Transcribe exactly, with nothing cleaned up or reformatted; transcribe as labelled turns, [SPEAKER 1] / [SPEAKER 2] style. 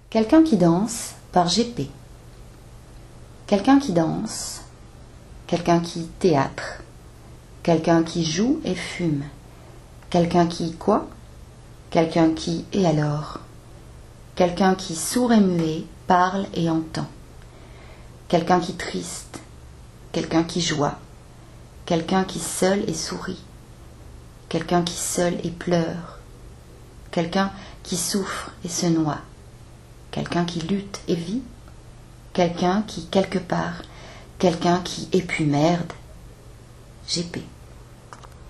[SPEAKER 1] Quelqu'un qui danse par G P. Quelqu'un qui danse, quelqu'un qui théâtre, quelqu'un qui joue et fume, quelqu'un qui quoi? Quelqu'un qui et alors? Quelqu'un qui sourd et muet parle et entend. Quelqu'un qui triste, quelqu'un qui joie, quelqu'un qui seul et sourit, quelqu'un qui seul et pleure, quelqu'un qui souffre et se noie, quelqu'un qui lutte et vit, quelqu'un qui quelque part, quelqu'un qui et puis merde, G P.